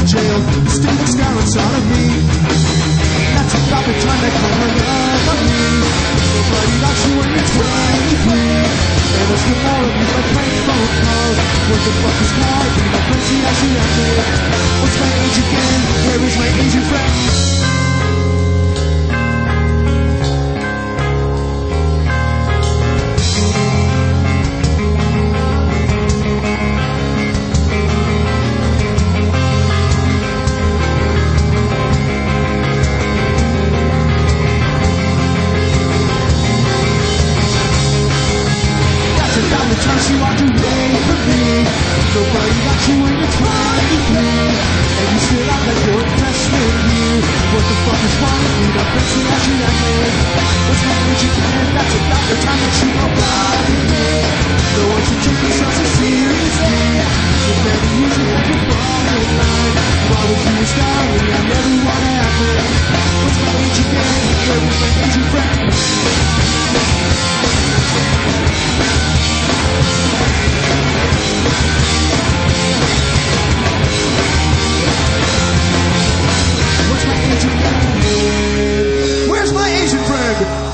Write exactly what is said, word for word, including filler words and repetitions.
in jail. The state of scar inside of me. That's about the time that come around on me. Nobody likes you when you're twenty-three. And what's the more of you like prank phone calls? What the fuck is called? Be my friend, see how she acted. What's my age again? Where is my Asian friend? Time she walked away from me. Nobody got you when you're twenty-three. And you still act like you're impressed with you. What the fuck is wrong with me? Not fancy as you like me. What's my age again? That's about the time that you go by me. No one should take themselves so seriously. If any usually have to fall in line. Why would you start me? I never wanna happen. What's my age again? Where was my Asian friend? Where's my Asian friend? Where's my Asian friend?